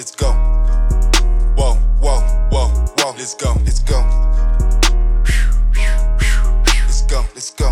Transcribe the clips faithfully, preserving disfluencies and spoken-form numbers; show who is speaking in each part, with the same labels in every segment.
Speaker 1: let's go. Whoa, whoa, whoa, whoa, let's go, let's go. Let's go, let's go.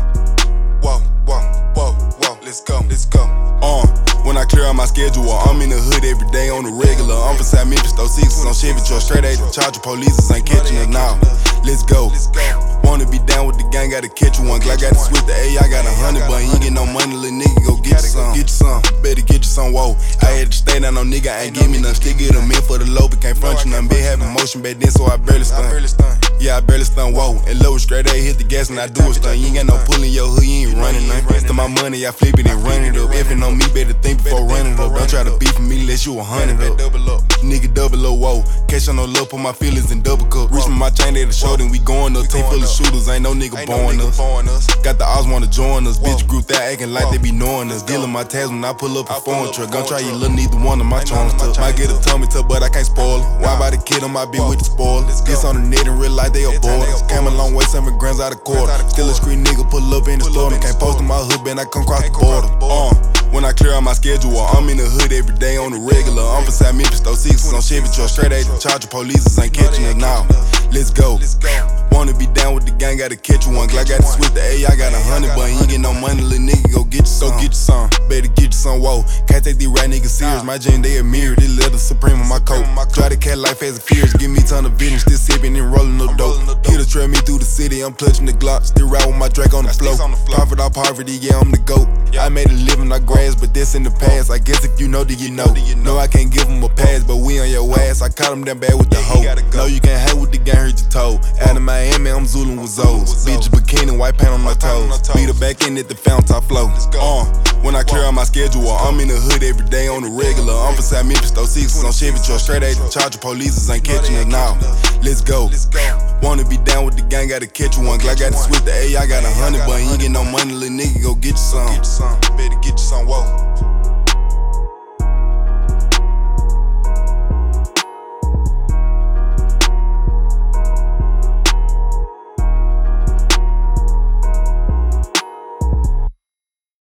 Speaker 1: Whoa, whoa, whoa, whoa, let's go, let's go. Uh, when I clear out my schedule, I'm in the hood every day on the regular. I'm beside Memphis, those sixes on Chevy truck, straight eight. Charger police ain't catching us now. Let's go. Wanna be down with the gang, gotta catch you one. Glock got to switch the A, I got a hundred, but you ain't get no money, little nigga, go get you some. Get you some, better get you some, whoa. I had to stay down, no nigga ain't give me nothing. Still get them in for the low, but can't front you nothing. Been having motion back then, so I barely stun. Yeah, I barely stun, whoa. And low straight A, hit the gas and I do a stunt. You ain't got no pull in your hood, you ain't running nothing. Rest of my money, I flip it and run it up. If it on me, better think before running up. Don't try to beef with me unless you a hundred up. Nigga double up, whoa. Catch on no love, put my feelings in double cup. Reach my chain at the show, then we going up. Team full of shooters, ain't no nigga born us. Got the odds wanna join us. Bitch group that acting like they be knowing us. Dealing my tags when I pull up a foreign truck. Gon' try you little neither one of my charms took. Might get a tummy tuck, but I can't spoil it. Why about the kid on my bitch with the spoil? Gets on the net and real life they aboard us. Came a long way, seven grams out of quarter. Still a street nigga, pull up in the store. Can't post in my hood, man, I come cross the border. Uh, when I clear out my schedule, I'm in the hood every day on the regular. I'm beside Memphis, those sixes on Chevy truck, straight eight. Charger police ain't catching us now. Let's go. Wanna be down with the gang, gotta catch you one. Glock got to switch the A, I got a hundred, but you ain't get no money, little nigga, go get you some. Go get you some, better get you some, whoa. Can't take these rat niggas serious, my jeans they a mirror, this leather supreme on my coat. Try to catch life as a fears, give me ton of vision, still sipping and rolling no dope. Here to trail me through the city, I'm clutching the Glock, still ride with my Drake on the floor. Profit off poverty, yeah, I'm the GOAT. I made a living, I grass, but that's in the past. I guess if you know, then you know. No, I can't give them a pass, but we on your ass. I caught them down bad with the hoe. No, you can't hate with the gang, hurt your toe. Out of Miami, I'm Zulu with Zoes. Bitch bikini, white paint on my toes. Beat her back in at the fountain top flow. Uh, when I clear out my schedule, I'm in the hood every day on the regular. I'm beside Memphis, those sixes on Chevy truck, straight eight. Charger police ain't catching us now. Let's go. Wanna be down with the gang, gotta catch you one. Glock got to switch the A, I got a hundred, but you ain't get no money, little nigga, go get you some. Better get you some, whoa.